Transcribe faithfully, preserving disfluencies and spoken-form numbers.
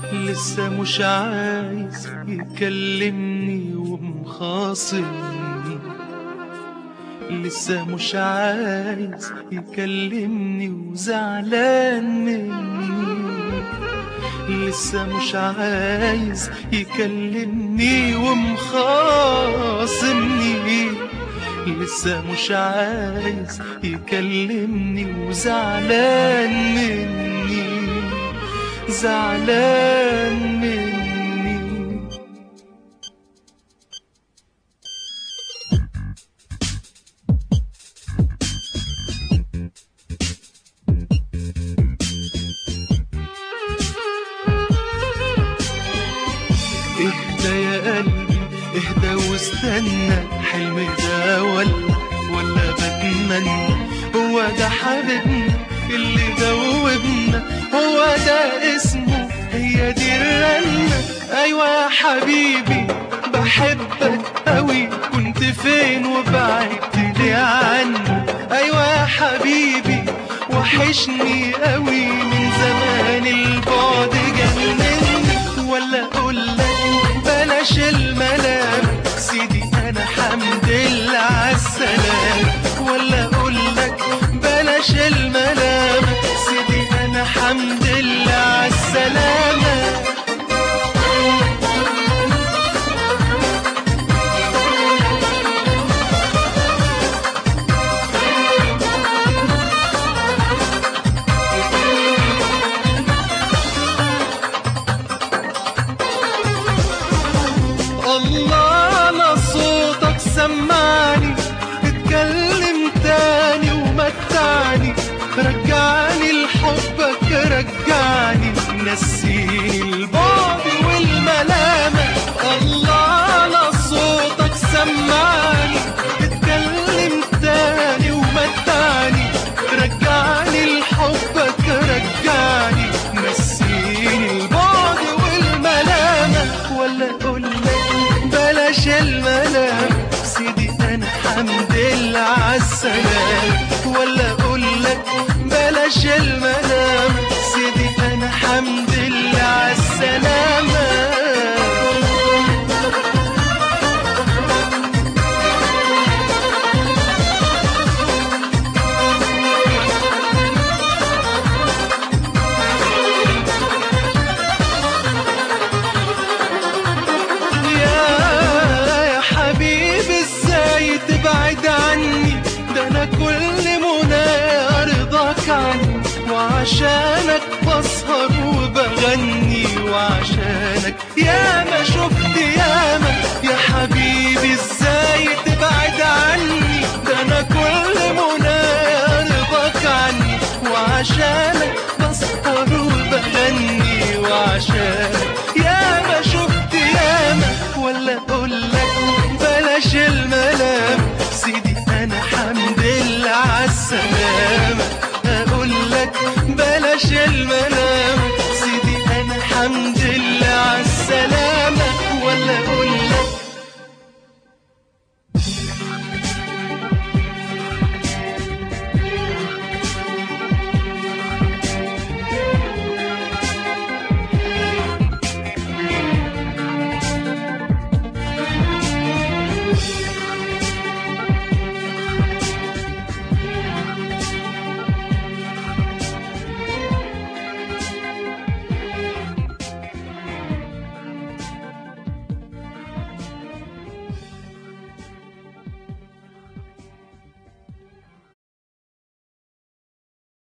لسه مش عايز يكلمني ومخاصمني، لسه مش عايز يكلمني وزعلان مني، لسه مش عايز يكلمني ومخاصمني، لسه مش عايز يكلمني وزعلان مني، زعلان مني. اهدى يا قلبي اهدى واستنى، حلم ده ولا ولا بتمنى؟ هو ده حبيبنا اللي دوبنا، هو ده اسمه، هي دي الرنة. ايوه يا حبيبي بحبك قوي، كنت فين وبعدت لي عني؟ ايوه يا حبيبي وحشني قوي، من زمان البعد جنني. ولا اقولك بلاش الملام سيدي، انا حمد لله عالسلام. ولا اقولك بلاش الملام سيدي، انا حمد لله عالسلامة. الله لا صوتك سمعني، اتكلم تاني ومتعني، رجعني لحبك رجعني، نسيني البعد والملامة. الله لا صوتك سمعني، اتكلم تاني ومتعني، رجعني لحبك رجعني، نسيني البعد والملامة. ولا اقولك بلاش الملام سيدي، انا حمد لله عالسلام. ولا اقولك بلاش الملام سيدي، انا حمد لله عالسلامة. تبعد عني ده انا كل منى ارضاك عني، وعشانك بسهر وبغني، وعشانك ياما شفت ياما. يا حبيبي ازاي تبعد عني ده انا كل منى ارضاك عني، وعشانك بسهر وبغني، وعشانك ياما شفت ياما. ولا اقولك بلاش الملام سيدي، انا حمد لله عالسلامة. اقولك بلاش الملام